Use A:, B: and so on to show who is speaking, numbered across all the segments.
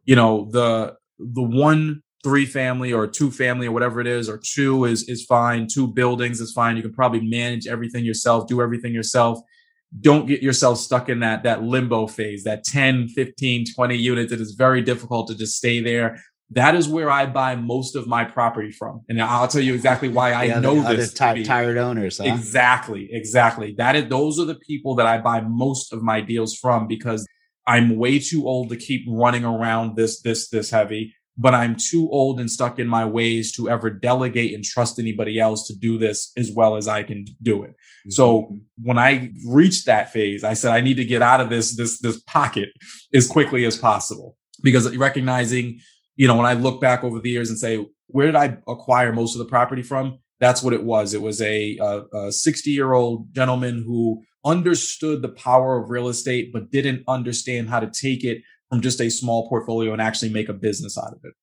A: the 1 3 family or 2 family or whatever it is, or two is fine. 2 buildings is fine. You can probably manage everything yourself, do everything yourself. Don't get yourself stuck in that limbo phase, that 10, 15, 20 units. It is very difficult to just stay there. That is where I buy most of my property from. And I'll tell you exactly why I know this.
B: Tired owners, huh?
A: Exactly. Those are the people that I buy most of my deals from, because I'm way too old to keep running around this heavy, but I'm too old and stuck in my ways to ever delegate and trust anybody else to do this as well as I can do it. Mm-hmm. So when I reached that phase, I said, I need to get out of this pocket as quickly as possible, because recognizing, when I look back over the years and say, where did I acquire most of the property from? That's what it was. It was a 60-year-old gentleman who understood the power of real estate, but didn't understand how to take it from just a small portfolio and actually make a business out of it.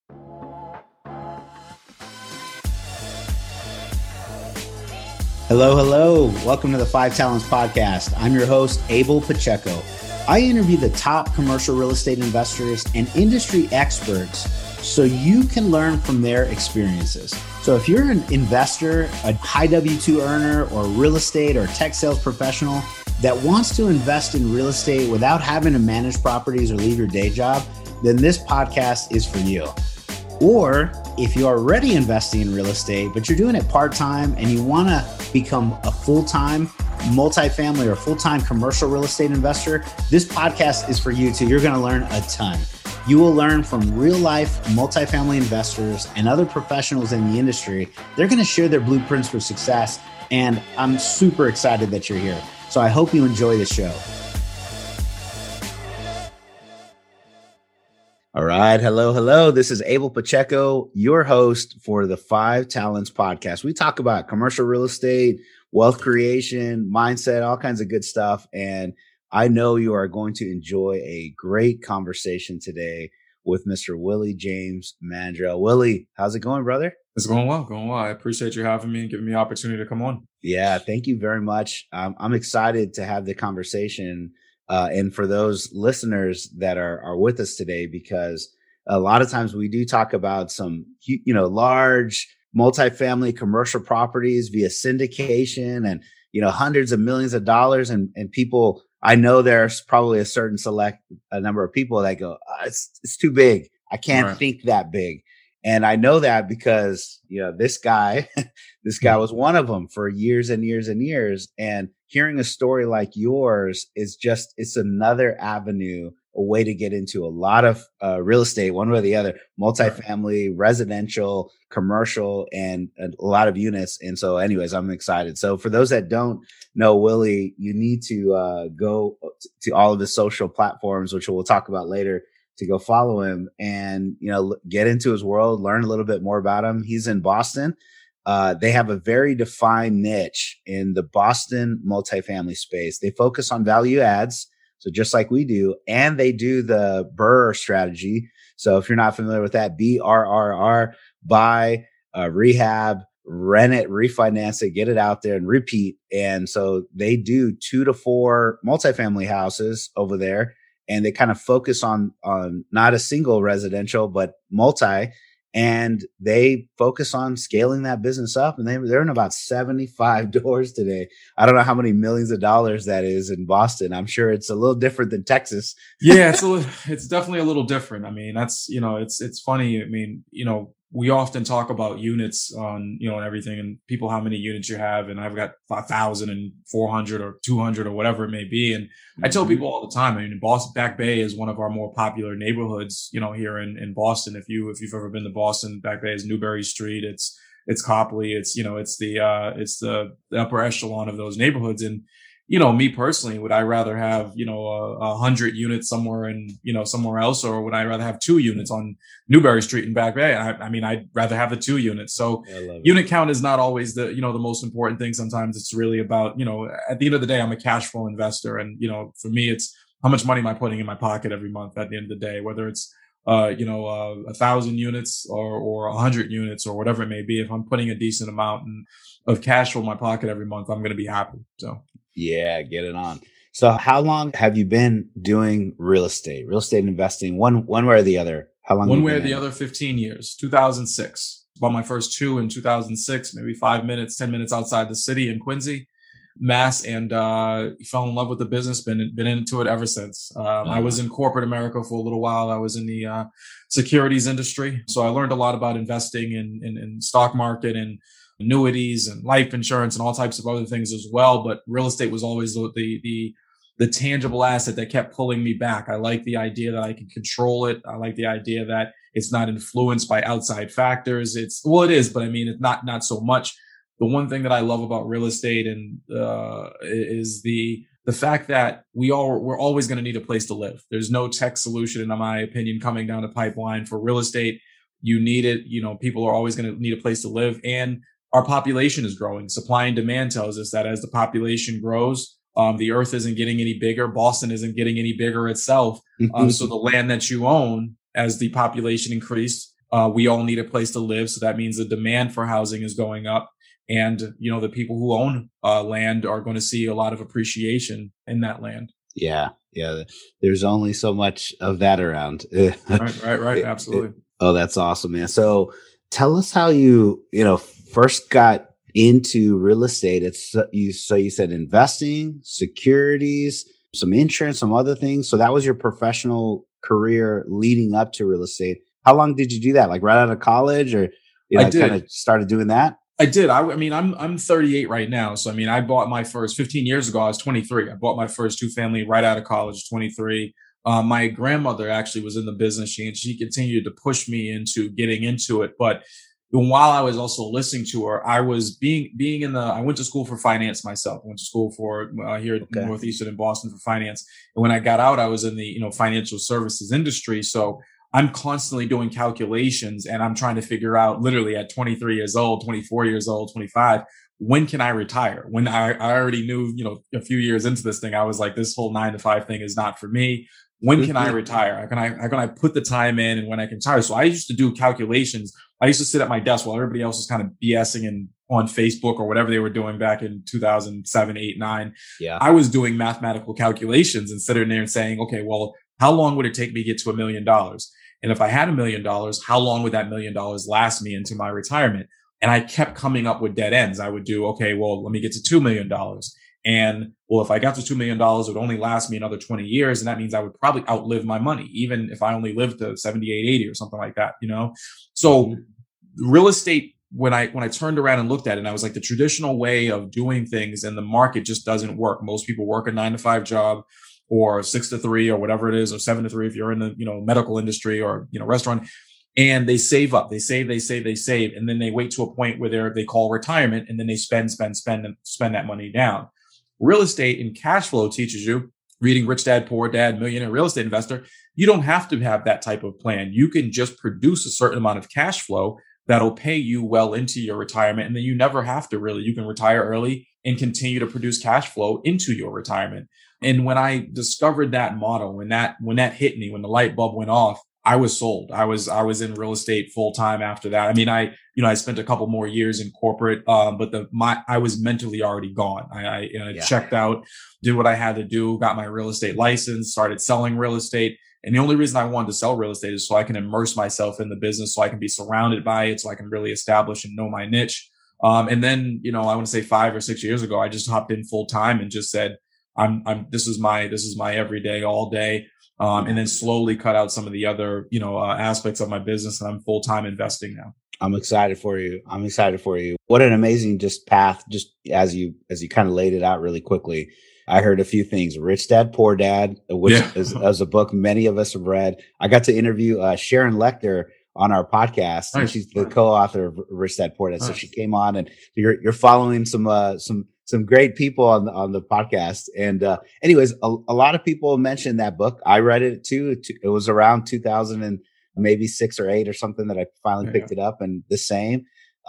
B: Hello. Welcome to the 5 Talents Podcast. I'm your host, Abel Pacheco. I interview the top commercial real estate investors and industry experts so you can learn from their experiences. So if you're an investor, a high W-2 earner, or real estate or tech sales professional that wants to invest in real estate without having to manage properties or leave your day job, then this podcast is for you. Or if you're already investing in real estate, but you're doing it part-time and you want to become a full-time multifamily or full-time commercial real estate investor, this podcast is for you too. You're going to learn a ton. You will learn from real-life multifamily investors and other professionals in the industry. They're going to share their blueprints for success, and I'm super excited that you're here. So I hope you enjoy the show. All right. Hello. This is Abel Pacheco, your host for the 5 Talents Podcast. We talk about commercial real estate, wealth creation, mindset, all kinds of good stuff. And I know you are going to enjoy a great conversation today with Mr. Willie James Mandrell. Willie, how's it going, brother?
A: It's going well. I appreciate you having me and giving me the opportunity to come on.
B: Yeah, thank you very much. I'm excited to have the conversation. And for those listeners that are with us today, because a lot of times we do talk about some, large multifamily commercial properties via syndication and, hundreds of millions of dollars. And people, I know there's probably a certain a number of people that go, it's too big. I can't think that big. And I know that because, this guy was one of them for years and years and years. And hearing a story like yours is it's another avenue, a way to get into a lot of real estate, one way or the other, multifamily, residential, commercial, and a lot of units. And so anyways, I'm excited. So for those that don't know Willie, you need to go to all of his social platforms, which we'll talk about later, to go follow him and, get into his world, learn a little bit more about him. He's in Boston. They have a very defined niche in the Boston multifamily space. They focus on value adds. So just like we do, and they do the BRRRR strategy. So if you're not familiar with that, BRRR, buy, rehab, rent it, refinance it, get it out there and repeat. And so they do 2 to 4 multifamily houses over there. And they kind of focus on not a single residential, but multi, and they focus on scaling that business up. And they're in about 75 doors today. I don't know how many millions of dollars that is in Boston. I'm sure it's a little different than Texas.
A: Yeah, it's definitely a little different. I mean, that's, it's funny. I mean, we often talk about units on, and everything, and people, how many units you have. And I've got 1,400 or 200 or whatever it may be. And I tell people all the time, I mean, Boston, Back Bay is one of our more popular neighborhoods, here in Boston. If you've ever been to Boston, Back Bay is Newbury Street. It's Copley. It's the upper echelon of those neighborhoods. And, me personally, would I rather have, 100 units somewhere in, somewhere else, or would I rather have 2 units on Newbury Street in Back Bay? I mean, I'd rather have the 2 units. So unit count is not always the most important thing. Sometimes it's really about, at the end of the day, I'm a cash flow investor. And, for me, it's how much money am I putting in my pocket every month at the end of the day, whether it's, 1,000 units or 100 units or whatever it may be. If I'm putting a decent amount of cash flow in my pocket every month, I'm going to be happy. So.
B: Yeah, get it on. So how long have you been doing real estate investing, one way or the other? How long have
A: One
B: you
A: way or
B: been
A: the
B: in it?
A: other, 15 years. 2006. Bought my first two in 2006, maybe 5 minutes, 10 minutes outside the city in Quincy, Mass, and fell in love with the business. Been into it ever since. I
B: Uh,
A: was in corporate America for a little while. I was in the securities industry, so I learned a lot about investing in stock market and annuities and life insurance and all types of other things as well. But real estate was always the tangible asset that kept pulling me back. I like the idea that I can control it. I like the idea that it's not influenced by outside factors. It is, but I mean, it's not so much. The one thing that I love about real estate and is the fact that we're always going to need a place to live. There's no tech solution, in my opinion, coming down the pipeline for real estate. You need it. People are always going to need a place to live, and our population is growing. Supply and demand tells us that as the population grows, the earth isn't getting any bigger. Boston isn't getting any bigger itself. So the land that you own, as the population increased, we all need a place to live. So that means the demand for housing is going up. And, the people who own land are going to see a lot of appreciation in that land.
B: yeah. Yeah. There's only so much of that around.
A: Right. Absolutely.
B: Oh, that's awesome, man. So tell us how you first got into real estate. So you said investing, securities, some insurance, some other things. So that was your professional career leading up to real estate. How long did you do that? Like right out of college, or
A: I did.
B: kind of started doing that?
A: I did. I mean, I'm 38 right now. So, I mean, I bought my first 15 years ago. I was 23. I bought my first two family right out of college, 23. My grandmother actually was in the business. She continued to push me into getting into it. But while I was also listening to her, I was being I went to school for finance myself. I went to school for here at Northeastern in Boston for finance. And when I got out, I was in the, financial services industry. So I'm constantly doing calculations and I'm trying to figure out, literally at 23 years old, 24 years old, 25, when can I retire? When I already knew, a few years into this thing, I was like, this whole 9 to 5 thing is not for me. When can I retire? How can I put the time in and when I can retire? So I used to do calculations. I used to sit at my desk while everybody else was kind of BSing and on Facebook or whatever they were doing back in 2007, 8, 9.
B: Yeah.
A: I was doing mathematical calculations and sitting there and saying, okay, well, how long would it take me to get to $1 million? And if I had $1 million, how long would that $1 million last me into my retirement? And I kept coming up with dead ends. I would do, okay, well, let me get to $2 million. And well, if I got to $2 million, it would only last me another 20 years. And that means I would probably outlive my money, even if I only lived to 78, 80 or something like that, So real estate, when I turned around and looked at it, and I was like, the traditional way of doing things in the market just doesn't work. Most people work a 9 to 5 job or 6 to 3 or whatever it is, or 7 to 3 if you're in the, medical industry or, restaurant. And they save up, they save. And then they wait to a point where they call retirement, and then they spend that money down. Real estate and cash flow teaches you, reading Rich Dad, Poor Dad, Millionaire Real Estate Investor, you don't have to have that type of plan. You can just produce a certain amount of cash flow that'll pay you well into your retirement. And then you never have to you can retire early and continue to produce cash flow into your retirement. And when I discovered that model, when that hit me, when the light bulb went off, I was sold. I was in real estate full time after that. I mean, I spent a couple more years in corporate, but I was mentally already gone. I checked out, did what I had to do, got my real estate license, started selling real estate. And the only reason I wanted to sell real estate is so I can immerse myself in the business, so I can be surrounded by it, so I can really establish and know my niche. And then, I want to say 5 or 6 years ago, I just hopped in full time and just said, this is my everyday, all day. And then slowly cut out some of the other, aspects of my business. And I'm full time investing now.
B: I'm excited for you. What an amazing path, just as you kind of laid it out really quickly. I heard a few things. Rich Dad, Poor Dad, which is a book many of us have read. I got to interview Sharon Lechter on our podcast. Nice. And she's the co-author of Rich Dad, Poor Dad. Nice. So she came on, and you're following some great people on the podcast. And anyways, a lot of people mentioned that book. I read it too. It was around 2000 and maybe 6 or 8 or something that I finally picked it up. And the same,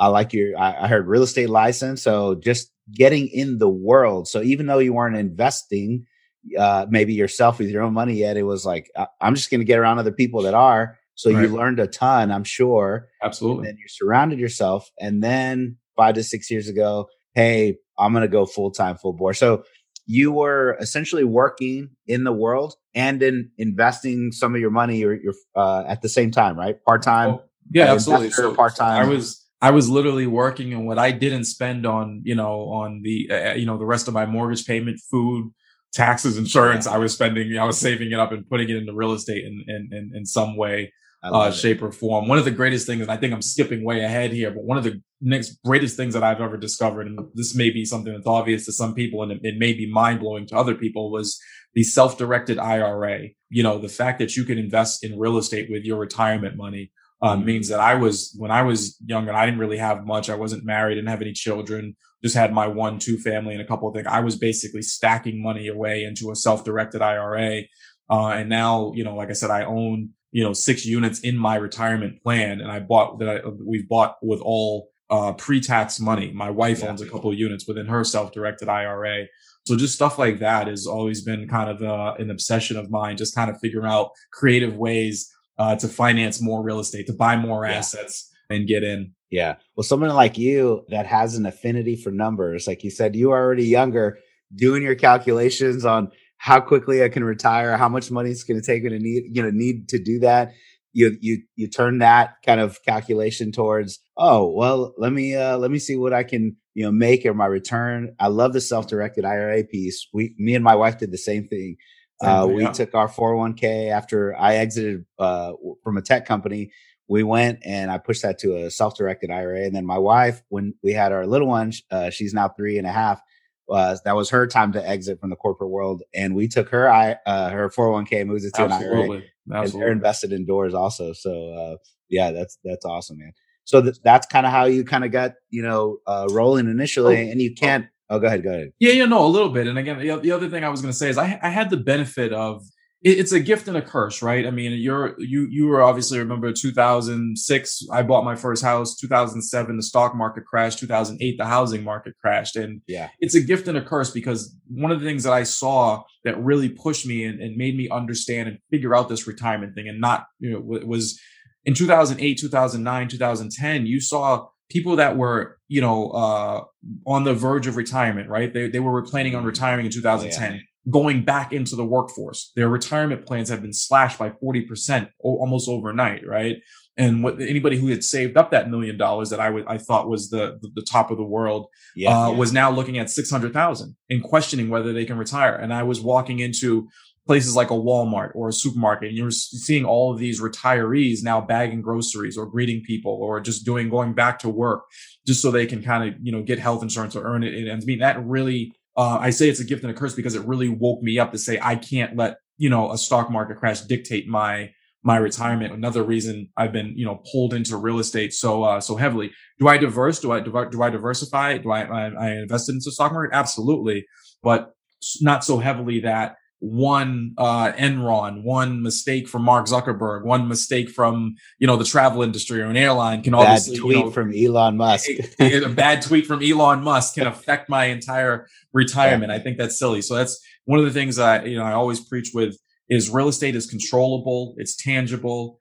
B: I heard real estate license. So just getting in the world. So even though you weren't investing, maybe yourself with your own money yet, it was like, I'm just going to get around other people that are. So you learned a ton, I'm sure.
A: Absolutely.
B: And then you surrounded yourself. And then 5 to 6 years ago, hey, I'm going to go full time, full bore. So you were essentially working in the world and in investing some of your money or your at the same time, right? Part time
A: Oh, yeah, absolutely.
B: investor, part
A: So I
B: time.
A: was I was literally working, and what I didn't spend on, on the the rest of my mortgage payment, food, taxes,
B: Yeah,
A: insurance, I was saving it up and putting it into real estate in some way,
B: I love it.
A: shape or form. One of the greatest things, and I think I'm skipping way ahead here, but one of the next greatest things that I've ever discovered, and this may be something that's obvious to some people and it may be mind blowing to other people, was the self-directed IRA. The fact that you can invest in real estate with your retirement money means that when I was young and I didn't really have much, I wasn't married, didn't have any children, just had my 1, 2 family and a couple of things. I was basically stacking money away into a self-directed IRA. And now, like I said, I own, 6 units in my retirement plan, and we've bought with all, pre-tax money. My wife
B: Yeah.
A: owns a couple of units within her self-directed IRA. So just stuff like that has always been kind of an obsession of mine, just kind of figuring out creative ways to finance more real estate, to buy more
B: Yeah.
A: assets and get in.
B: Yeah. Well, someone like you that has an affinity for numbers, like you said, you are already younger, doing your calculations on how quickly I can retire, how much money it's going to take me to need to do that. You turn that kind of calculation towards, oh, well, let me see what I can, make or my return. I love the self-directed IRA piece. Me and my wife did the same thing.
A: Same thing,
B: We
A: yeah.
B: took our 401k after I exited from a tech company. We went and I pushed that to a self-directed IRA. And then my wife, when we had our little one, she's now 3.5. That was her time to exit from the corporate world, and we took her 401k, moved it to an IRA,
A: Absolutely.
B: and they're
A: Absolutely.
B: invested in doors also. So yeah, that's awesome, man. So that's kind of how you kind of got rolling initially,
A: Oh,
B: and you
A: oh,
B: can't. Oh, go ahead, go ahead.
A: yeah, no, a little bit. And again, the other thing I was going to say is I had the benefit of it's a gift and a curse, right? I mean, you were obviously, remember 2006, I bought my first house, 2007, the stock market crashed, 2008, the housing market crashed. And
B: Yeah,
A: it's a gift and a curse, because one of the things that I saw that really pushed me and made me understand and figure out this retirement thing, and not, was in 2008, 2009, 2010, you saw people that were, on the verge of retirement, right? They were planning on retiring in
B: oh yeah,
A: 2010, going back into the workforce. Their retirement plans have been slashed by 40% almost overnight, right? And what anybody who had saved up that $1 million that I thought was the top of the world,
B: yeah,
A: was now looking at 600,000 and questioning whether they can retire. And I was walking into places like a Walmart or a supermarket, and you're seeing all of these retirees now bagging groceries or greeting people or just going back to work just so they can kind of, get health insurance or earn it. And I mean, that really, I say it's a gift and a curse, because it really woke me up to say, I can't let, a stock market crash dictate my retirement. Another reason I've been, pulled into real estate so heavily. Do I diversify? Do I invest into the stock market? Absolutely. But not so heavily that one Enron, one mistake from Mark Zuckerberg, one mistake from, the travel industry or an airline can
B: bad
A: obviously,
B: tweet from Elon Musk.
A: a bad tweet from Elon Musk can affect my entire
B: Yeah,
A: retirement. I think that's silly. So that's one of the things I always preach with is real estate is controllable. It's tangible.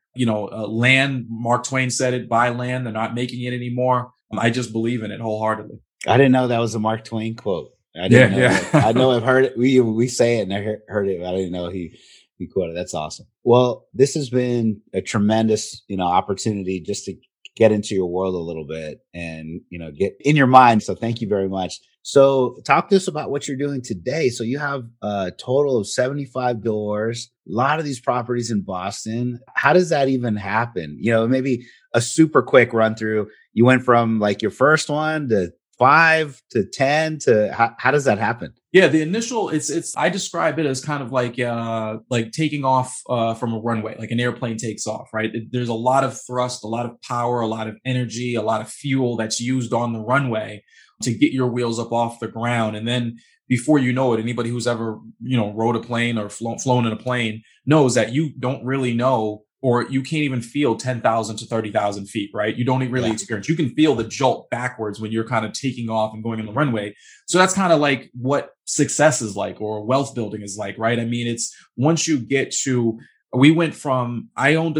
A: Land, Mark Twain said it, buy land. They're not making it anymore. I just believe in it wholeheartedly.
B: I didn't know that was a Mark Twain quote. I
A: Yeah.
B: didn't know that. I
A: Yeah.
B: know I've heard it. We say it and I heard it, but I didn't know he quoted. That's awesome. Well, this has been a tremendous, opportunity just to get into your world a little bit and, get in your mind. So thank you very much. So talk to us about what you're doing today. So you have a total of 75 doors, a lot of these properties in Boston. How does that even happen? Maybe a super quick run through. You went from like your first one to 5 to 10 to how does that happen?
A: Yeah, the initial, I describe it as kind of like taking off from a runway, like an airplane takes off, right? There's a lot of thrust, a lot of power, a lot of energy, a lot of fuel that's used on the runway to get your wheels up off the ground. And then before you know it, anybody who's ever, rode a plane or flown in a plane knows that you don't really know, or you can't even feel 10,000 to 30,000 feet, right? You don't really
B: Yeah.
A: experience. You can feel the jolt backwards when you're kind of taking off and going on the runway. So that's kind of like what success is like, or wealth building is like, right? I mean, it's once you get to, we went from, I owned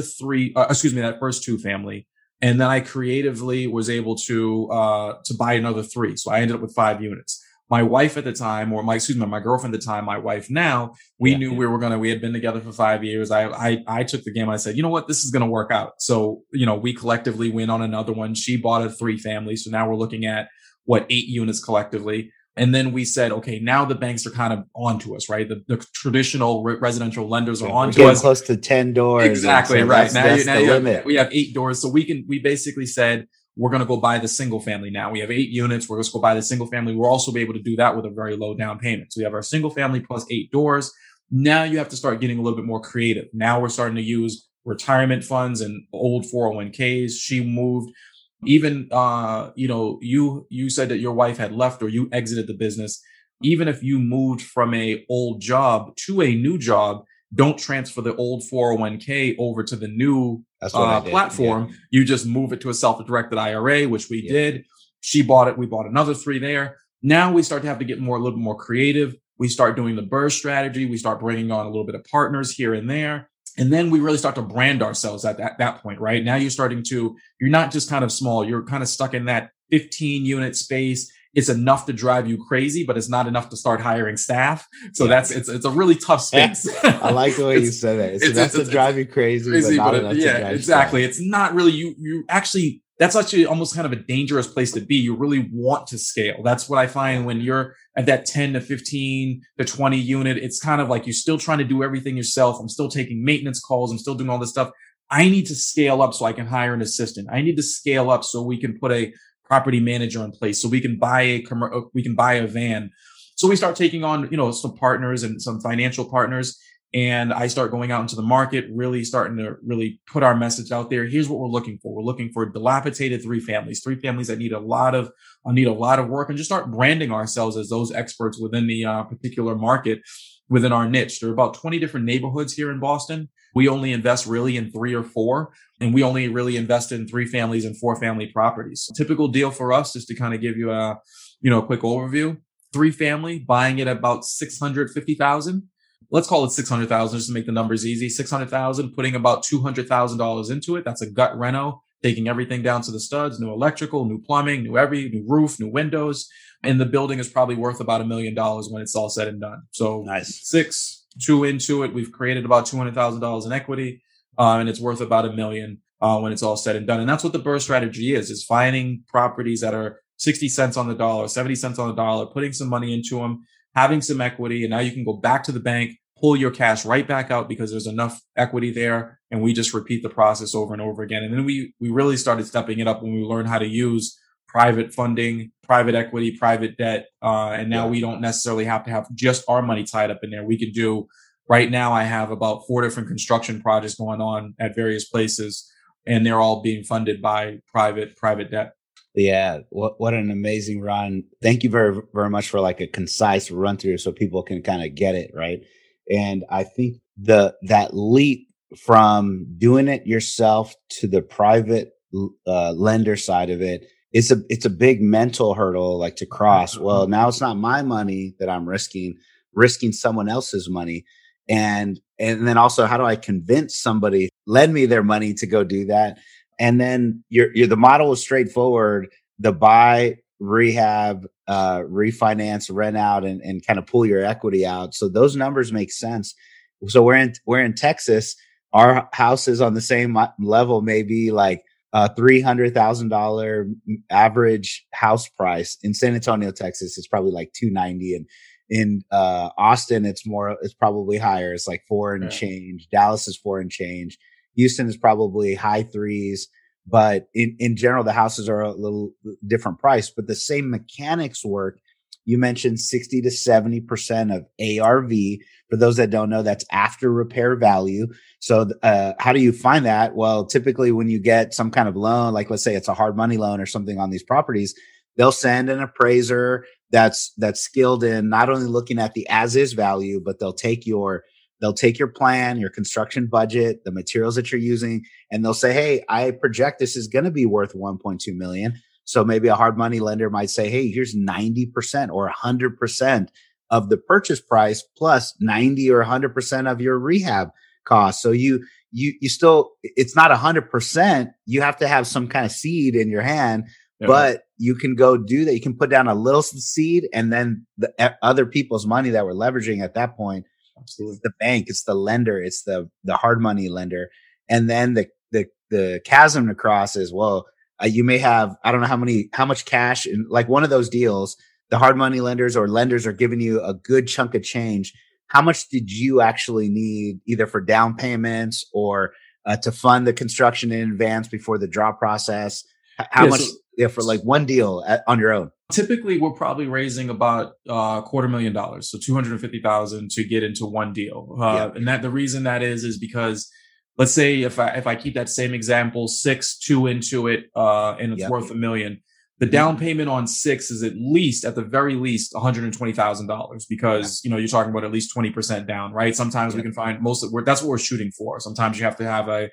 A: that first 2 family. And then I creatively was able to buy another 3. So I ended up with 5 units. My wife at the time, or my girlfriend at the time, my wife now, we knew we had been together for 5 years. I took the game. I said, you know what, this is going to work out. So, we collectively win on another one. She bought a 3-family. So now we're looking at 8 units collectively. And then we said, okay, now the banks are kind of onto us, right? The traditional residential lenders are onto us.
B: Close to 10 doors.
A: Exactly, so right. We have 8 doors. So we basically said, we're going to go buy the single family now. We have 8 units. We're going to go buy the single family. We'll also be able to do that with a very low down payment. So we have our single family plus 8 doors. Now you have to start getting a little bit more creative. Now we're starting to use retirement funds and old 401ks. She moved. Even, you said that your wife had left or you exited the business. Even if you moved from a old job to a new job, don't transfer the old 401k over to the new platform. Yeah. You just move it to a self-directed IRA, which we did. She bought it. We bought another 3 there. Now we start to have to get a little bit more creative. We start doing the BRRRR strategy. We start bringing on a little bit of partners here and there. And then we really start to brand ourselves at that point, right? Now you're not just kind of small. You're kind of stuck in that 15 unit space. It's enough to drive you crazy, but it's not enough to start hiring staff. So it's a really tough space.
B: I like the way you said that. It's enough to drive you crazy, but not enough to drive
A: exactly.
B: Staff.
A: It's not really, you actually, that's actually almost kind of a dangerous place to be. You really want to scale. That's what I find when you're at that 10 to 15 to 20 unit. It's kind of like you're still trying to do everything yourself. I'm still taking maintenance calls. I'm still doing all this stuff. I need to scale up so I can hire an assistant. I need to scale up so we can put a property manager in place, so we can buy a van. So we start taking on, some partners and some financial partners. And I start going out into the market, really starting to really put our message out there. Here's what we're looking for. We're looking for dilapidated 3 families that need a lot of work, and just start branding ourselves as those experts within the particular market, within our niche. There are about 20 different neighborhoods here in Boston. We only invest really in 3 or 4, and we only really invest in 3 families and 4 family properties. So typical deal for us, just to kind of give you a quick overview. 3 family, buying it at about $650,000. Let's call it $600,000 just to make the numbers easy. $600,000, putting about $200,000 into it. That's a gut reno, taking everything down to the studs, new electrical, new plumbing, new roof, new windows. And the building is probably worth about $1 million when it's all said and done. So
B: nice.
A: 2 into it, we've created about $200,000 in equity, and it's worth about $1 million when it's all said and done. And that's what the BRRRR strategy is finding properties that are 60 cents on the dollar, 70 cents on the dollar, putting some money into them, having some equity, and now you can go back to the bank, pull your cash right back out because there's enough equity there. And we just repeat the process over and over again. And then we really started stepping it up when we learned how to use private funding, private equity, private debt. And now we don't necessarily have to have just our money tied up in there. We could do, right now I have about 4 different construction projects going on at various places, and they're all being funded by private debt.
B: Yeah. What an amazing run. Thank you very, very much for like a concise run through so people can kind of get it. Right. And I think that leap from doing it yourself to the private lender side of it, it's a big mental hurdle, like to cross. Well, now it's not my money that I'm risking someone else's money. And then also, how do I convince somebody, lend me their money to go do that? And then the model is straightforward: the buy, rehab, refinance, rent out, and kind of pull your equity out. So those numbers make sense. So we're in Texas. Our house is on the same level, maybe like $300,000 average house price. In San Antonio, Texas, it's probably like $290, and in Austin, it's probably higher. It's like 4 and change. Dallas is 4 and change. Houston is probably high 3s, but in general, the houses are a little different price, but the same mechanics work. You mentioned 60 to 70% of ARV. For those that don't know, that's after repair value. So how do you find that? Well, typically when you get some kind of loan, like let's say it's a hard money loan or something on these properties, they'll send an appraiser that's skilled in not only looking at the as is value, but they'll take your plan, your construction budget, the materials that you're using, and they'll say, hey, I project this is going to be worth 1.2 million. So maybe a hard money lender might say, hey, here's 90% or 100% of the purchase price plus 90 or 100% of your rehab costs. So you still, it's not 100%. You have to have some kind of seed in your hand, but you can go do that. You can put down a little seed, and then the other people's money that we're leveraging at that point,
A: Absolutely.
B: it's the bank, it's the lender, it's the hard money lender. And then the chasm to cross is, well, you may have, I don't know how much cash in like one of those deals, the hard money lenders or lenders are giving you a good chunk of change. How much did you actually need either for down payments or to fund the construction in advance before the draw process? How much for like one deal on your own?
A: Typically, we're probably raising about $250,000, so $250,000 to get into one deal. And that the reason that is because, let's say if I keep that same example, 2 into it, and it's worth $1 million. The down payment on 6 is at the very least, $120,000 because, you're talking about at least 20% down, right? Sometimes we can find that's what we're shooting for. Sometimes you have to have a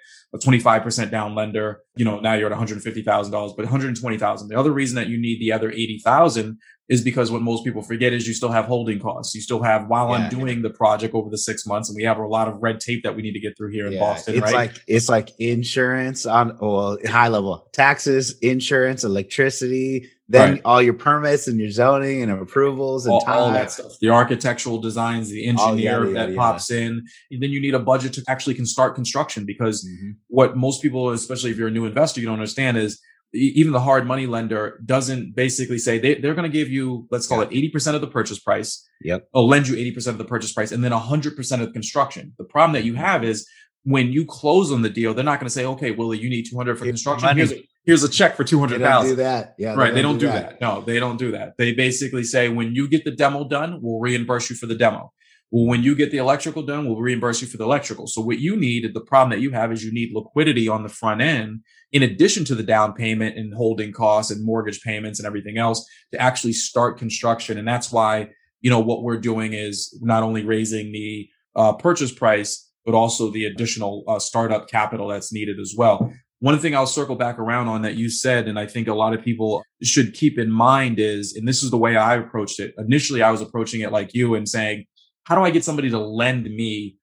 A: 25% down lender. Now you're at $150,000, but $120,000. The other reason that you need the other $80,000 is because what most people forget is you still have holding costs. You still have, while I'm doing the project over the 6 months, and we have a lot of red tape that we need to get through here in Boston, right?
B: It's like insurance high level, taxes, insurance, electricity, then all your permits and your zoning and approvals and
A: all that stuff. The architectural designs, the engineer that pops in. And then you need a budget to actually start construction because what most people, especially if you're a new investor, you don't understand is even the hard money lender doesn't basically say they're going to give you, let's call it 80% of the purchase price. Lend you 80% of the purchase price and then 100% of construction. The problem that you have is when you close on the deal, they're not going to say, okay, Willie, you need 200 for construction. Here's a check for 200,000.
B: They don't do that. Yeah.
A: Right. They don't do that. No, they don't do that. They basically say, when you get the demo done, we'll reimburse you for the demo. Well, when you get the electrical done, we'll reimburse you for the electrical. So what you need, the problem that you have is you need liquidity on the front end, in addition to the down payment and holding costs and mortgage payments and everything else to actually start construction. And that's why, what we're doing is not only raising the purchase price, but also the additional startup capital that's needed as well. One thing I'll circle back around on that you said, and I think a lot of people should keep in mind is, and this is the way I approached it. Initially, I was approaching it like you and saying, how do I get somebody to lend me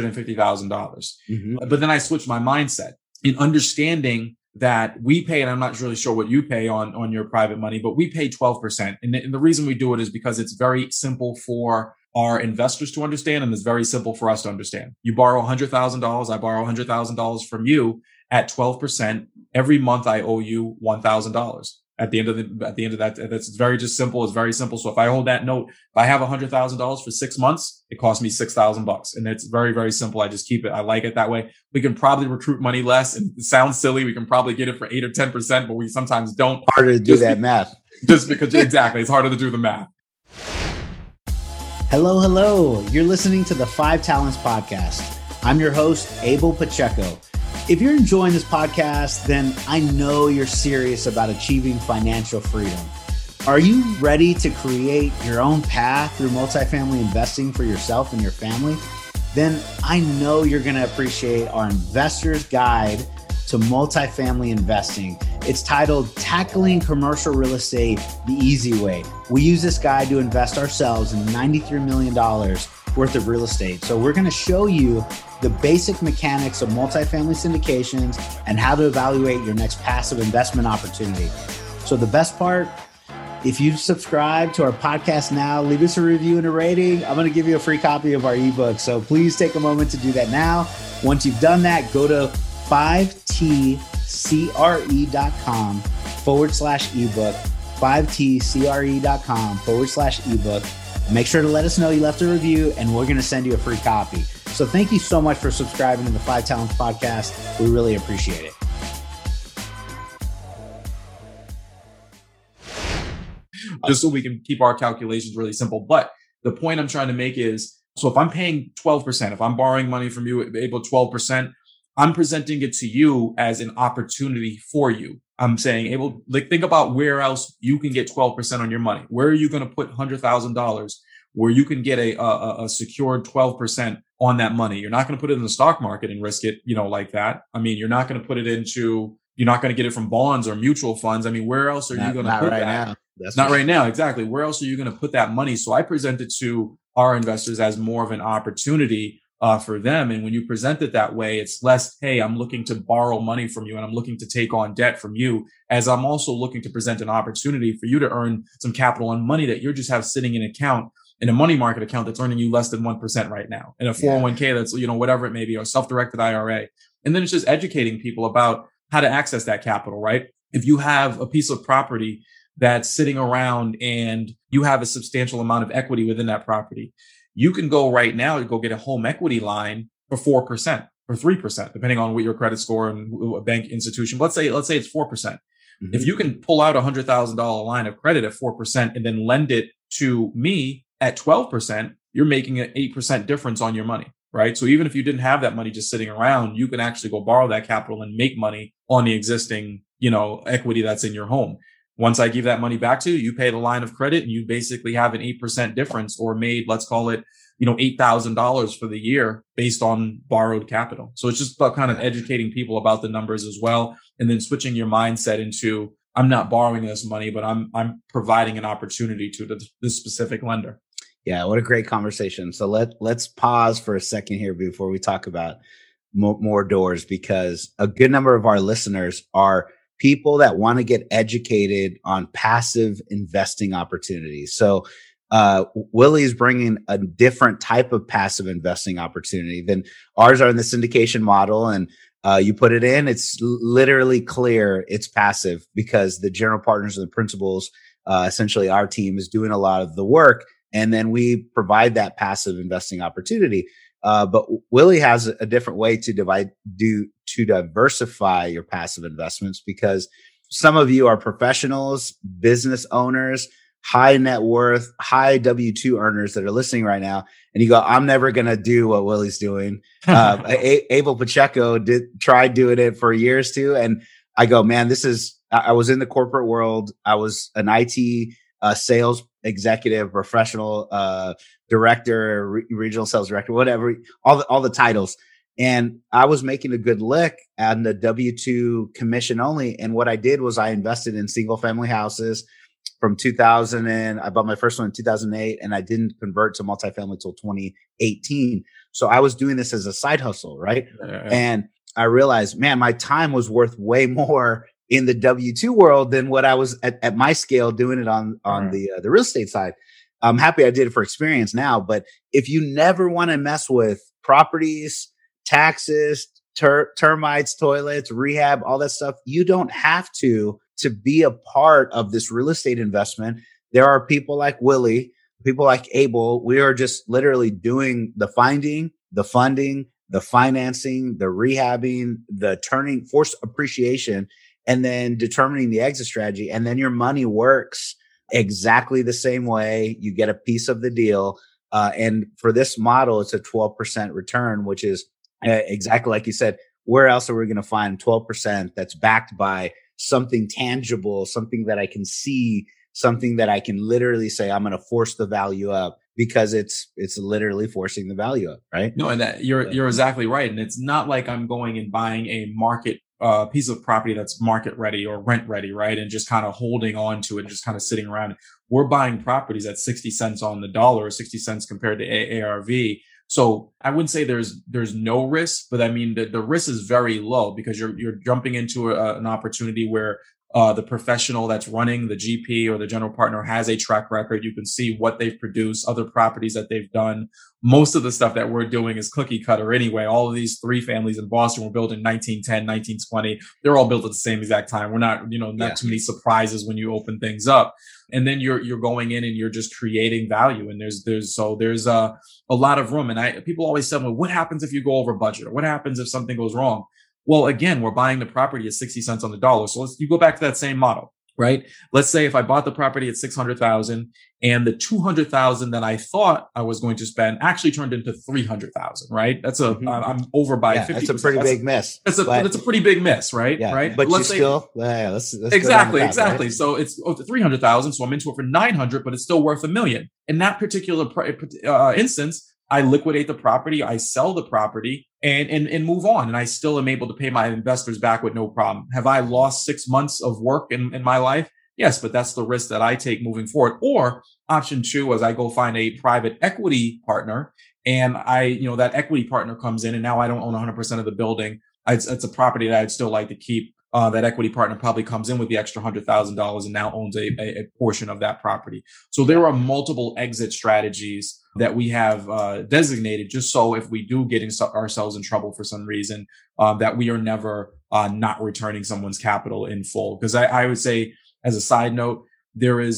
A: $250,000? But then I switched my mindset in understanding that we pay, and I'm not really sure what you pay on your private money, but we pay 12%. And the reason we do it is because it's very simple for our investors to understand, and it's very simple for us to understand. You borrow $100,000, I borrow $100,000 from you at 12%. Every month I owe you $1,000. At the end of that, that's very just simple. It's very simple. So if I hold that note, if I have $100,000 for 6 months, it costs me $6,000, and it's very, very simple. I just keep it. I like it that way. We can probably recruit money less, and it sounds silly. We can probably get it for 8 or 10%, but we sometimes don't.
B: Harder to do that math.
A: Just because exactly, it's harder to do the math.
B: Hello. You're listening to the 5 Talents Podcast. I'm your host, Abel Pacheco. If you're enjoying this podcast, then I know you're serious about achieving financial freedom. Are you ready to create your own path through multifamily investing for yourself and your family? Then I know you're going to appreciate our Investor's Guide to Multifamily Investing. It's titled Tackling Commercial Real Estate the Easy Way. We use this guide to invest ourselves in $93 million worth of real estate. So we're going to show you the basic mechanics of multifamily syndications and how to evaluate your next passive investment opportunity. So the best part, if you subscribe to our podcast now, leave us a review and a rating. I'm going to give you a free copy of our ebook. So please take a moment to do that now. Once you've done that, go to 5tcre.com/ebook, 5tcre.com/ebook. Make sure to let us know you left a review, and we're going to send you a free copy. So thank you so much for subscribing to the 5 Talents Podcast. We really appreciate it.
A: Just so we can keep our calculations really simple. But the point I'm trying to make is, so if I'm paying 12%, if I'm borrowing money from you, able 12%, I'm presenting it to you as an opportunity for you. I'm saying, Abel, think about where else you can get 12% on your money. Where are you going to put $100,000 where you can get a secured 12% on that money? You're not going to put it in the stock market and risk it, like that. I mean, you're not going to put it into, you're not going to get it from bonds or mutual funds. I mean, where else are you going to put
B: right
A: that?
B: Now. That's
A: not right now. Exactly. Where else are you going to put that money? So I present it to our investors as more of an opportunity for them. And when you present it that way, it's less, hey, I'm looking to borrow money from you and I'm looking to take on debt from you, as I'm also looking to present an opportunity for you to earn some capital on money that you just have sitting in account, in a money market account that's earning you less than 1% right now, in a 401k that's, whatever it may be, or self-directed IRA. And then it's just educating people about how to access that capital, right? If you have a piece of property that's sitting around and you have a substantial amount of equity within that property, you can go right now and go get a home equity line for 4% or 3%, depending on what your credit score and a bank institution. Let's say it's 4%. Mm-hmm. If you can pull out $100,000 line of credit at 4% and then lend it to me at 12%, you're making an 8% difference on your money, right? So even if you didn't have that money just sitting around, you can actually go borrow that capital and make money on the existing, equity that's in your home. Once I give that money back to you, you pay the line of credit and you basically have an 8% difference, or made, let's call it, $8,000 for the year based on borrowed capital. So it's just about kind of educating people about the numbers as well. And then switching your mindset into, I'm not borrowing this money, but I'm providing an opportunity to this specific lender.
B: Yeah. What a great conversation. So let's pause for a second here before we talk about more doors, because a good number of our listeners are people that want to get educated on passive investing opportunities. So Willie's bringing a different type of passive investing opportunity than ours are in the syndication model. And you put it in, it's literally clear it's passive because the general partners and the principals, essentially our team, is doing a lot of the work. And then we provide that passive investing opportunity. But Willie has a different way to diversify your passive investments, because some of you are professionals, business owners, high net worth, high W-2 earners that are listening right now. And you go, I'm never going to do what Willie's doing. Abel Pacheco tried doing it for years too. And I go, man, I was in the corporate world. I was an IT sales executive, professional, director, regional sales director, whatever, all the titles. And I was making a good lick on the W-2 commission only. And what I did was I invested in single family houses from 2000, and I bought my first one in 2008, and I didn't convert to multifamily until 2018. So I was doing this as a side hustle, right? Yeah. And I realized, man, my time was worth way more in the W-2 world than what I was at my scale doing it on the real estate side. I'm happy I did it for experience now, but if you never want to mess with properties, taxes, termites, toilets, rehab, all that stuff, you don't have to be a part of this real estate investment. There are people like Willie, people like Abel. We are just literally doing the finding, the funding, the financing, the rehabbing, the turning, forced appreciation, and then determining the exit strategy. And then your money works exactly the same way. You get a piece of the deal. And for this model, it's a 12% return, which is exactly like you said. Where else are we going to find 12% that's backed by something tangible, something that I can see, something that I can literally say, I'm going to force the value up, because it's literally forcing the value up, right?
A: No, and that you're exactly right. And it's not like I'm going and buying a market piece of property that's market ready or rent ready, right? And just kind of holding on to it and just kind of sitting around. We're buying properties at 60 cents on the dollar, or 60 cents compared to ARV. So I wouldn't say there's no risk, but I mean, the risk is very low, because you're jumping into an opportunity where the professional that's running, the GP or the general partner, has a track record. You can see what they've produced, other properties that they've done. Most of the stuff that we're doing is cookie cutter anyway. All of these 3 families in Boston were built in 1910, 1920. They're all built at the same exact time. We're not, not too many surprises when you open things up. And then you're going in and you're just creating value. And there's a lot of room. And people always say, well, what happens if you go over budget? Or what happens if something goes wrong? Well, again, we're buying the property at 60 cents on the dollar. So you go back to that same model, right? Let's say if I bought the property at 600,000 and the 200,000 that I thought I was going to spend actually turned into 300,000, right? That's I'm over by 50%.
B: That's a pretty big miss.
A: That's a pretty big miss, right?
B: Yeah,
A: right.
B: But let's
A: exactly. Right? So it's 300,000. So I'm into it for 900, but it's still worth $1 million. In that particular instance, I liquidate the property, I sell the property, and move on. And I still am able to pay my investors back with no problem. Have I lost 6 months of work in my life? Yes, but that's the risk that I take moving forward. Or option 2, as I go find a private equity partner and that equity partner comes in, and now I don't own 100% of the building. It's a property that I'd still like to keep. That equity partner probably comes in with the extra $100,000 and now owns a portion of that property. So there are multiple exit strategies that we have designated, just so if we do get ourselves in trouble for some reason, that we are never not returning someone's capital in full. Because I would say, as a side note, there is,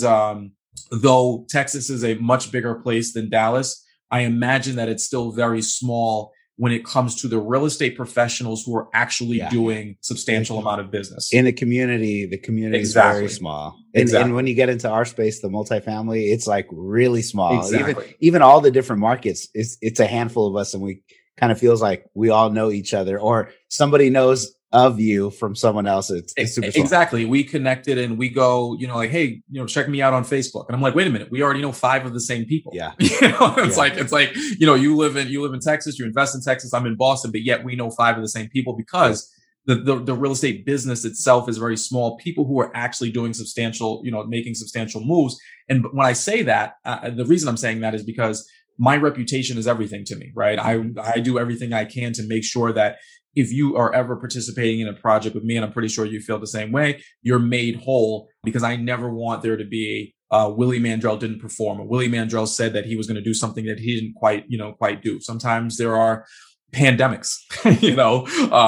A: though Texas is a much bigger place than Dallas, I imagine that it's still very small when it comes to the real estate professionals who are actually doing substantial amount of business
B: in the community. The community is very small. And when you get into our space, the multifamily, it's like really small. Even all the different markets, it's a handful of us, and we kind of feels like we all know each other, or somebody knows of you from someone else. It's super small.
A: Exactly. We connected and we go, like, hey, check me out on Facebook. And I'm like, wait a minute, we already know 5 of the same people.
B: Yeah.
A: It's like, you live in Texas, you invest in Texas, I'm in Boston, but yet we know 5 of the same people because the real estate business itself is very small. People who are actually doing substantial, making substantial moves. And when I say that, the reason I'm saying that is because my reputation is everything to me, right? I do everything I can to make sure that if you are ever participating in a project with me, and I'm pretty sure you feel the same way, you're made whole, because I never want there to be Willie Mandrell didn't perform, or Willie Mandrell said that he was going to do something that he didn't quite do. Sometimes there are pandemics, there you go.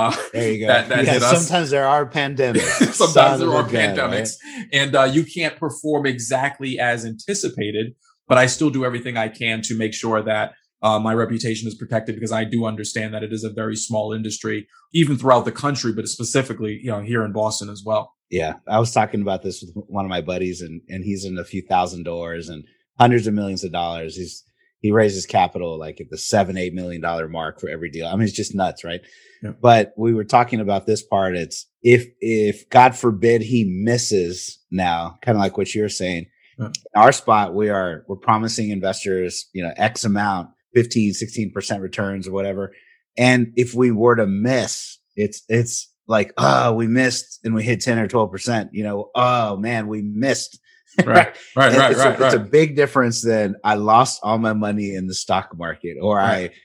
A: That hit us.
B: Sometimes there are pandemics.
A: Sometimes there are pandemics, right? And you can't perform exactly as anticipated, but I still do everything I can to make sure that my reputation is protected, because I do understand that it is a very small industry, even throughout the country, but specifically, here in Boston as well.
B: Yeah. I was talking about this with one of my buddies, and he's in a few thousand doors and hundreds of millions of dollars. He raises capital like at the $7-8 million mark for every deal. I mean, it's just nuts, right? Yeah. But we were talking about this part. It's if God forbid he misses now, kind of like what you're saying, in our spot, we're promising investors, X amount, 15, 16% returns or whatever. And if we were to miss, it's like, we missed and we hit 10 or 12%, oh man, we missed.
A: Right.
B: It's a big difference than I lost all my money in the stock market, or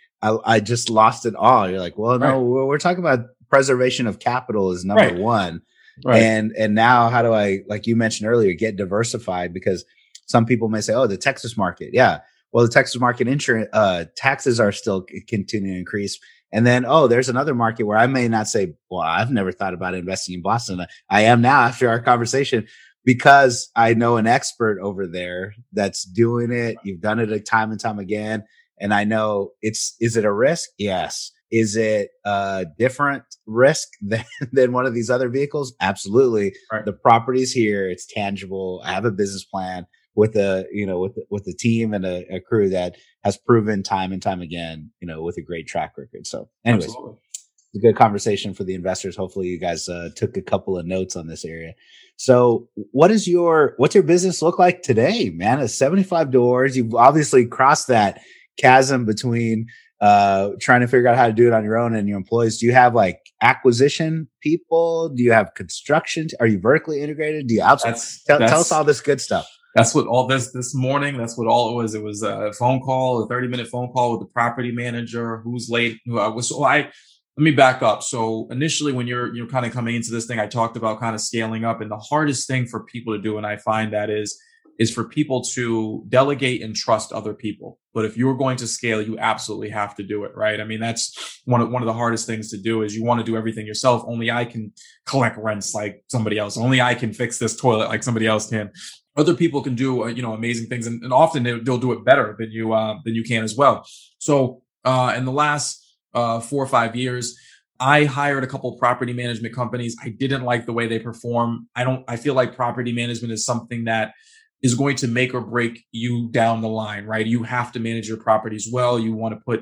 B: I just lost it all. You're like, well, no, we're talking about preservation of capital is number one. Right. And now how do I, like you mentioned earlier, get diversified? Because some people may say, oh, the Texas market. Yeah. Well, the Texas market insurance, taxes are still continuing to increase. And then, there's another market where I may not say, well, I've never thought about investing in Boston. I am now after our conversation, because I know an expert over there that's doing it. You've done it time and time again. And I know is it a risk? Yes. Is it a different risk than one of these other vehicles? Absolutely. Right. The property's here. It's tangible. I have a business plan with with a team and a crew that has proven time and time again, with a great track record. So anyways, absolutely. It's a good conversation for the investors. Hopefully you guys took a couple of notes on this area. So what's your business look like today, man? It's 75 doors. You've obviously crossed that chasm between trying to figure out how to do it on your own and your employees. Do you have like acquisition people? Do you have construction? Are you vertically integrated? Do you outsource? Tell us all this good stuff.
A: That's what all this morning, that's what all it was. It was a phone call, a 30-minute phone call with the property manager who's late. Let me back up. So initially, when you're kind of coming into this thing, I talked about kind of scaling up, and the hardest thing for people to do, and I find that is for people to delegate and trust other people. But if you're going to scale, you absolutely have to do it, right? I mean, that's one of the hardest things to do. Is you want to do everything yourself. Only I can collect rents like somebody else. Only I can fix this toilet like somebody else can. Other people can do, amazing things, and often they'll do it better than you can as well. So in the last 4 or 5 years, I hired a couple of property management companies. I didn't like the way they perform. I feel like property management is something that is going to make or break you down the line, right? You have to manage your properties well. You want to put,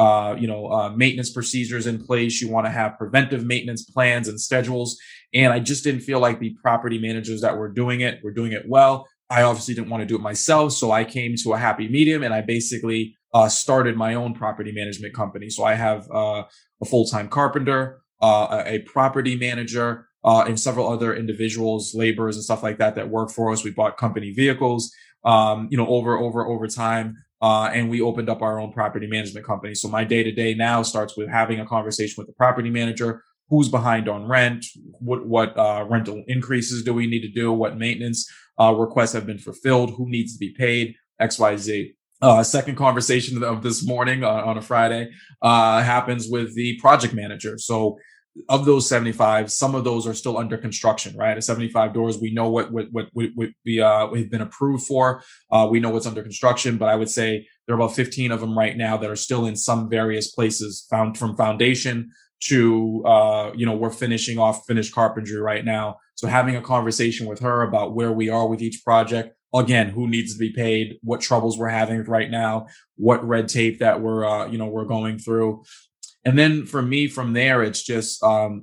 A: maintenance procedures in place. You want to have preventive maintenance plans and schedules. And I just didn't feel like the property managers that were doing it well. I obviously didn't want to do it myself. So I came to a happy medium, and I basically started my own property management company. So I have a full-time carpenter, a property manager, and several other individuals, laborers and stuff like that work for us. We bought company vehicles, over time. and we opened up our own property management company. So my day to day now starts with having a conversation with the property manager. Who's behind on rent? What rental increases do we need to do? What maintenance requests have been fulfilled? Who needs to be paid? XYZ. Second conversation of this morning on a Friday happens with the project manager. So of those 75, some of those are still under construction, right? At 75 doors, we know what we've been approved for. We know what's under construction, but I would say there are about 15 of them right now that are still in some various places, found from foundation to, we're finishing off finished carpentry right now. So having a conversation with her about where we are with each project, again, who needs to be paid, what troubles we're having right now, what red tape that we're going through. And then for me, from there, it's just,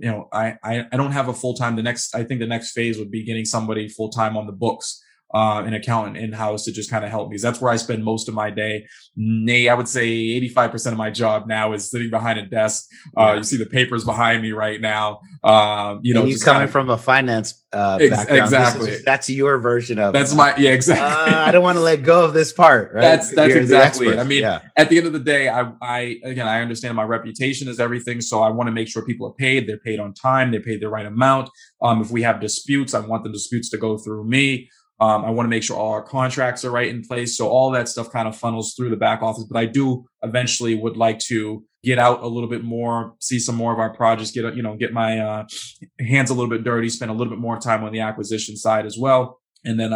A: I don't have a full time. I think the next phase would be getting somebody full time on the books, an accountant in house to just kind of help me. 'Cause that's where I spend most of my day. I would say 85% of my job now is sitting behind a desk. You see the papers behind me right now.
B: He's coming from a finance background.
A: Exactly.
B: That's your version of
A: that's my exactly.
B: I don't want to let go of this part. Right?
A: That's exactly it. I mean, at the end of the day, I understand my reputation is everything, so I want to make sure people are paid. They're paid on time. They're paid the right amount. If we have disputes, I want the disputes to go through me. I want to make sure all our contracts are right in place. So all that stuff kind of funnels through the back office. But I do eventually would like to get out a little bit more, see some more of our projects, get my hands a little bit dirty, spend a little bit more time on the acquisition side as well. And then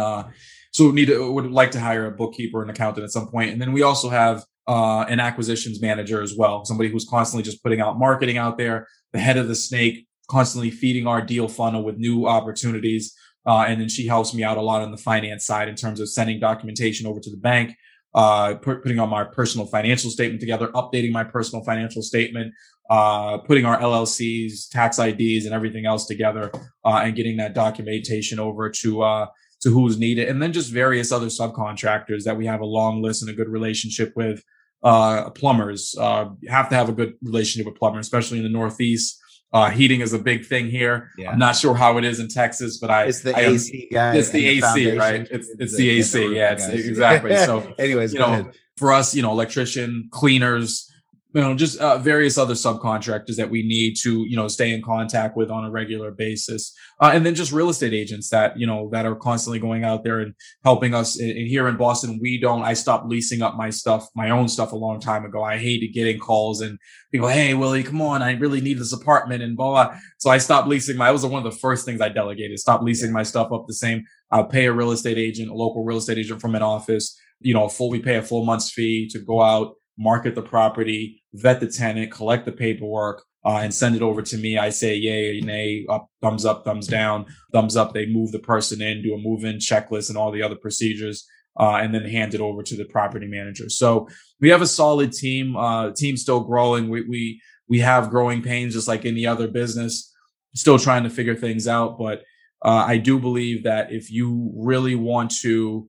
A: would like to hire a bookkeeper and accountant at some point. And then we also have an acquisitions manager as well, somebody who's constantly just putting out marketing out there, the head of the snake, constantly feeding our deal funnel with new opportunities. And then she helps me out a lot on the finance side in terms of sending documentation over to the bank, putting on my personal financial statement together, updating my personal financial statement, putting our LLCs, tax IDs, and everything else together, and getting that documentation over to who's needed. And then just various other subcontractors that we have a long list and a good relationship with. Plumbers, you have to have a good relationship with plumbers, especially in the Northeast. Heating is a big thing here. Yeah. I'm not sure how it is in Texas, but
B: it's the AC guy.
A: It's the AC, right? It's the AC. Yeah, exactly. So
B: anyways,
A: for us, electrician, cleaners, just various other subcontractors that we need to, stay in contact with on a regular basis. And then just real estate agents that, that are constantly going out there and helping us. And here in Boston, I stopped leasing up my own stuff a long time ago. I hated getting calls and people, hey, Willie, come on, I really need this apartment and blah, blah. So I stopped leasing that was one of the first things I delegated, stop leasing my stuff up the same. I'll pay a real estate agent, a local real estate agent from an office, we pay a full month's fee to go out, market the property, vet the tenant, collect the paperwork, and send it over to me. I say yay, nay, up, thumbs down, thumbs up. They move the person in, do a move-in checklist and all the other procedures, and then hand it over to the property manager. So we have a solid team. Team's still growing. We have growing pains just like any other business. Still trying to figure things out, but I do believe that if you really want to,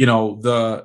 A: the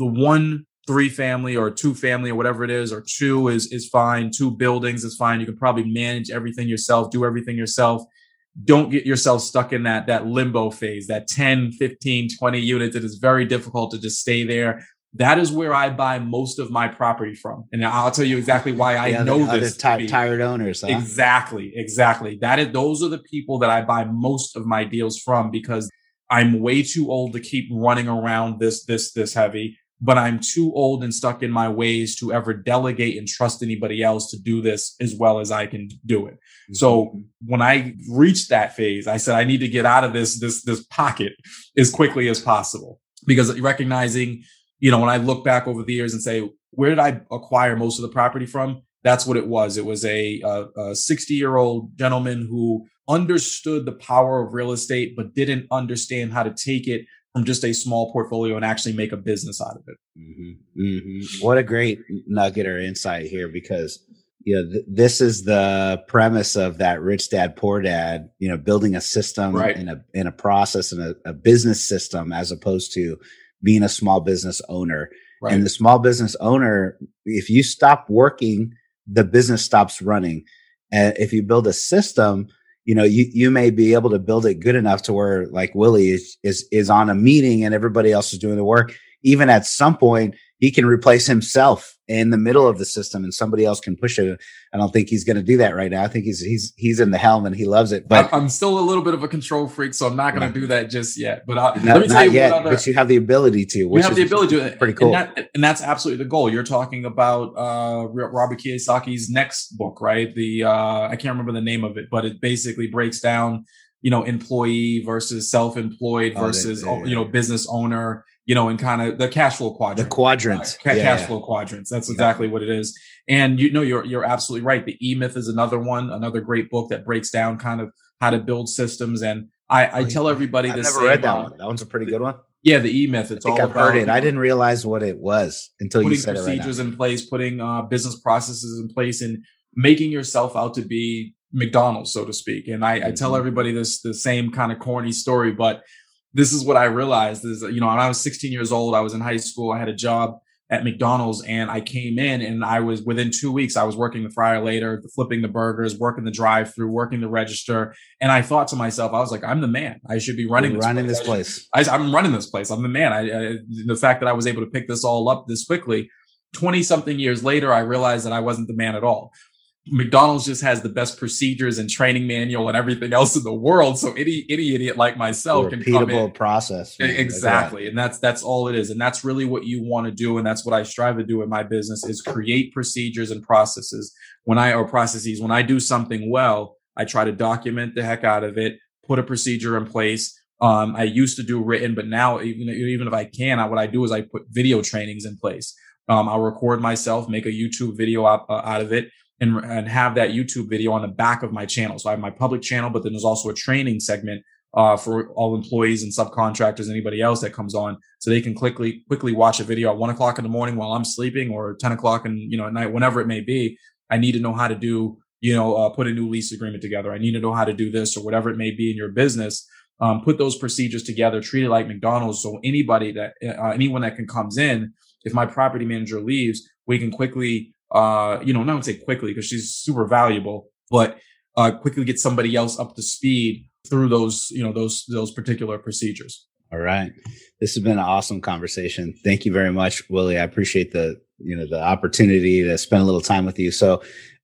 A: 1 3 family or 2 family or whatever it is, or 2 is fine. 2 buildings is fine. You can probably manage everything yourself, do everything yourself. Don't get yourself stuck in that limbo phase, that 10, 15, 20 units. It is very difficult to just stay there. That is where I buy most of my property from. And I'll tell you exactly why I know this.
B: Tired owners. Huh?
A: Exactly. Those are the people that I buy most of my deals from, because I'm way too old to keep running around this heavy. But I'm too old and stuck in my ways to ever delegate and trust anybody else to do this as well as I can do it. Mm-hmm. So when I reached that phase, I said, I need to get out of this pocket as quickly as possible, because recognizing, when I look back over the years and say, where did I acquire most of the property from? That's what it was. It was a 60-year-old gentleman who understood the power of real estate, but didn't understand how to take it from just a small portfolio and actually make a business out of it.
B: Mm-hmm. Mm-hmm. What a great nugget or insight here, because this is the premise of that Rich Dad Poor Dad, building a system, right, and a process and a business system, as opposed to being a small business owner. Right. And the small business owner, if you stop working, the business stops running. And if you build a system, you may be able to build it good enough to where, like Willie is on a meeting and everybody else is doing the work. even at some point he can replace himself in the middle of the system and somebody else can push it. I don't think he's going to do that right now. I think he's in the helm and he loves it. But
A: I'm still a little bit of a control freak, so I'm not going to do that just yet. But
B: let me tell you yet, but you have the ability to.
A: We have the ability to.
B: Pretty cool.
A: And that's absolutely the goal. You're talking about Robert Kiyosaki's next book, right? I can't remember the name of it, but it basically breaks down, employee versus self-employed versus business owner, and kind of the cash flow quadrant.
B: The quadrant.
A: Cash flow quadrants. That's exactly what it is. And you're absolutely right. The E-Myth is another great book that breaks down kind of how to build systems. And I tell everybody
B: I've
A: this.
B: Never read that one. That one's a pretty good one.
A: Yeah, the E-Myth. It's all about.
B: Heard it. I didn't realize what it was until you said it.
A: Putting procedures in place, putting business processes in place, and making yourself out to be McDonald's, so to speak. And I tell everybody the same kind of corny story, but this is what I realized is, when I was 16 years old, I was in high school. I had a job at McDonald's and I came in and I was within 2 weeks, I was working the fryer later, flipping the burgers, working the drive through, working the register. And I thought to myself, I was like, I'm the man. I should be running this place. I'm running this place. I'm the man. The fact that I was able to pick this all up this quickly, 20 something years later, I realized that I wasn't the man at all. McDonald's just has the best procedures and training manual and everything else in the world. So any idiot like myself can come in.
B: Repeatable process.
A: Man. Exactly. And that's all it is. And that's really what you want to do. And that's what I strive to do in my business is create procedures and processes. When I do something well, I try to document the heck out of it, put a procedure in place. I used to do written, but now even if I can, what I do is I put video trainings in place. I'll record myself, make a YouTube video out of it. And have that YouTube video on the back of my channel. So I have my public channel, but then there's also a training segment for all employees and subcontractors, anybody else that comes on, so they can quickly watch a video at 1 o'clock in the morning while I'm sleeping, or 10 o'clock at night, whenever it may be. I need to know how to do, put a new lease agreement together. I need to know how to do this or whatever it may be in your business. Put those procedures together, treat it like McDonald's. So anyone that comes in, if my property manager leaves, we can quickly, not say quickly because she's super valuable, but quickly get somebody else up to speed through those particular procedures.
B: All right. This has been an awesome conversation. Thank you very much, Willie. I appreciate the opportunity to spend a little time with you. So,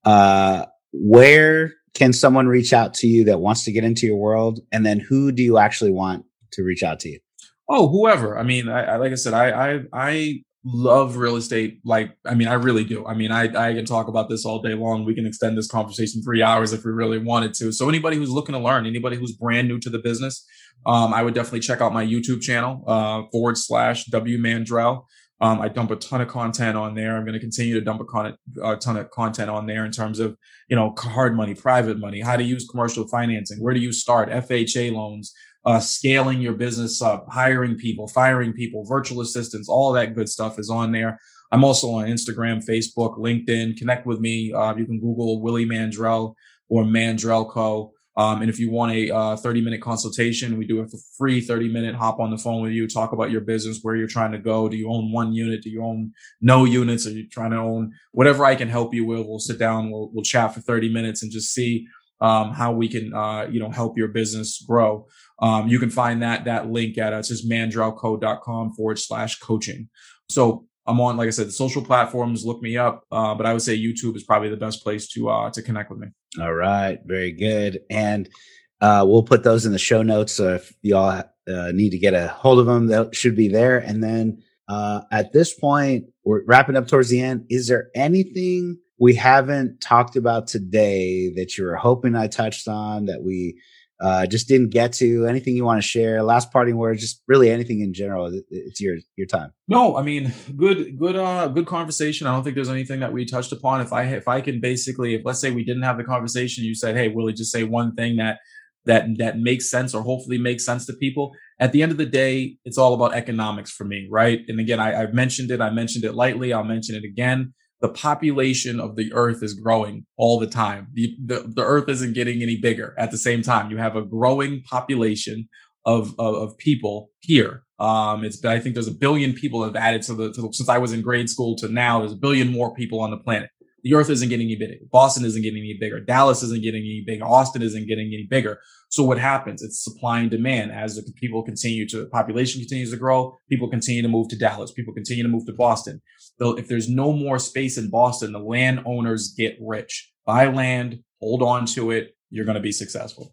B: where can someone reach out to you that wants to get into your world? And then who do you actually want to reach out to you?
A: Oh, whoever. I mean, like I said, I love real estate. I really do. I can talk about this all day long. We can extend this conversation 3 hours if we really wanted to. So anybody who's looking to learn, anybody who's brand new to the business, I would definitely check out my YouTube channel, /W Mandrell. I dump a ton of content on there. I'm going to continue to dump a ton of content on there in terms of, hard money, private money, how to use commercial financing, where do you start, FHA loans, scaling your business up, hiring people, firing people, virtual assistants, all that good stuff is on there. I'm also on Instagram, Facebook, LinkedIn. Connect with me. You can Google Willie Mandrell or Mandrell Co. And if you want a 30-minute consultation, we do a free 30-minute hop on the phone with you, talk about your business, where you're trying to go. Do you own one unit? Do you own no units? Are you trying to own whatever I can help you with? We'll sit down, we'll chat for 30 minutes and just see how we can, help your business grow. You can find that link at it's just mandrellco.com/coaching. So I'm on, like I said, the social platforms, look me up. But I would say YouTube is probably the best place to connect with me.
B: All right. Very good. And we'll put those in the show notes. So if y'all need to get a hold of them, that should be there. And then at this point, we're wrapping up towards the end. Is there anything we haven't talked about today that you were hoping I touched on that we just didn't get to? Anything you want to share? Last parting words, just really anything in general. It's your time.
A: No, I mean, good conversation. I don't think there's anything that we touched upon. If I can basically, if let's say we didn't have the conversation, you said, hey, Willie, just say one thing that makes sense or hopefully makes sense to people. At the end of the day, it's all about economics for me, right? And again, I've mentioned it. I mentioned it lightly. I'll mention it again. The population of the earth is growing all the time. The earth isn't getting any bigger. At the same time, you have a growing population of people here. I think there's 1 billion people that have added to since I was in grade school to now, there's 1 billion more people on the planet. The earth isn't getting any bigger. Boston isn't getting any bigger. Dallas isn't getting any bigger. Austin isn't getting any bigger. So what happens? It's supply and demand. As the population continues to grow, people continue to move to Dallas. People continue to move to Boston. Though if there's no more space in Boston, the landowners get rich. Buy land, hold on to it. You're going to be successful.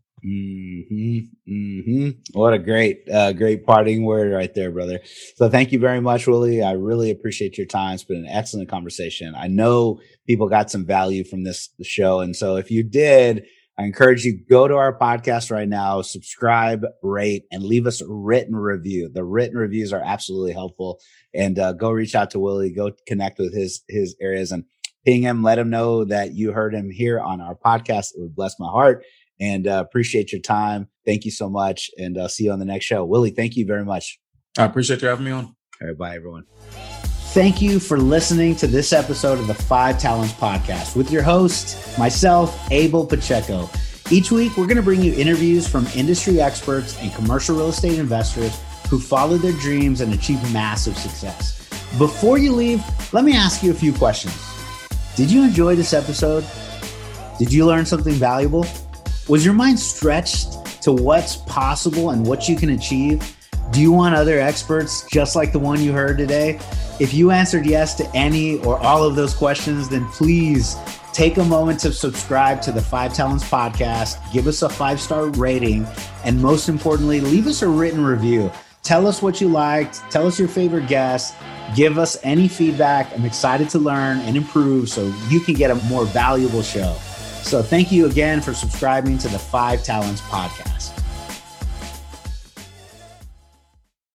B: What a great parting word right there, brother. So thank you very much, Willie. I really appreciate your time. It's been an excellent conversation. I know people got some value from this show. And so if you did, I encourage you, go to our podcast right now, subscribe, rate, and leave us a written review. The written reviews are absolutely helpful. And go reach out to Willie, go connect with his areas and ping him, let him know that you heard him here on our podcast. It would bless my heart. And appreciate your time. Thank you so much. And see you on the next show. Willie, thank you very much.
A: I appreciate you having me on.
B: All right, bye, everyone. Thank you for listening to this episode of the 5 Talents Podcast with your host, myself, Abel Pacheco. Each week, we're going to bring you interviews from industry experts and commercial real estate investors who followed their dreams and achieved massive success. Before you leave, let me ask you a few questions. Did you enjoy this episode? Did you learn something valuable? Was your mind stretched to what's possible and what you can achieve? Do you want other experts just like the one you heard today? If you answered yes to any or all of those questions, then please take a moment to subscribe to the 5 Talents Podcast, give us a 5-star rating, and most importantly, leave us a written review. Tell us what you liked, tell us your favorite guest, give us any feedback. I'm excited to learn and improve so you can get a more valuable show. So thank you again for subscribing to the 5 Talents Podcast.